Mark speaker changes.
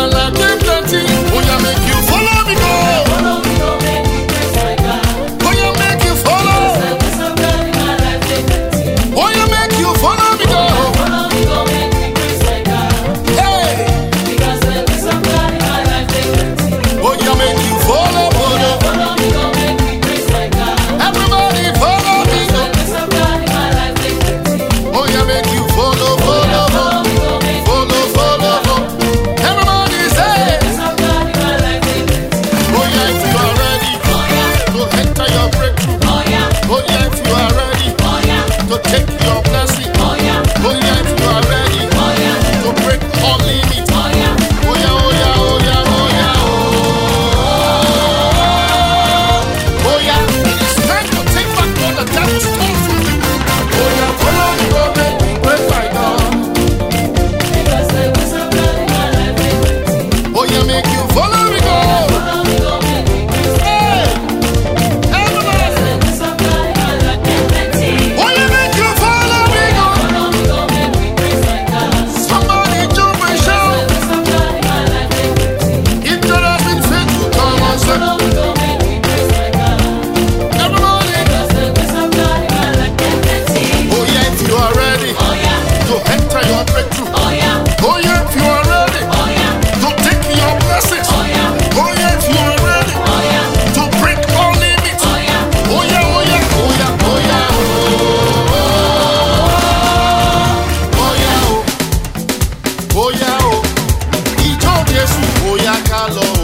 Speaker 1: life get plenty. Oh yeah, make you follow me go. Oh yeah, make you follow. Oh yeah, make you follow me go. Hey. Oh yeah, make you follow, follow. Everybody follow me go. Oh yeah, make you follow, follow, follow, follow, follow. Everybody say. Oh yeah, if you are ready to enter your breakthrough. Oh yeah, if you are ready to take your blessing. Oh yeah, if you are ready to break all limits. Oh yeah, oh yeah, oh yeah, oh yeah, oh yeah. It is time to take back what the devil stole from you. Oh yeah, follow me, go make me break my God. Oh yeah, make you follow me, go. Hey, everybody. Oh yeah, make you follow me, go. Somebody jump and shout. If God has been faithful, come on, say. Everybody. Oh yeah, if you are ready to enter your breakthrough. Oh yeah, if you are ready to take your blessings. Oh yeah, if you are ready to break all limits. Oh yeah, oh yeah, oh yeah, oh yeah, oh yeah, oh yeah, oh yeah, oh. Ìjọ Jésù, oh yeah, ká lọ.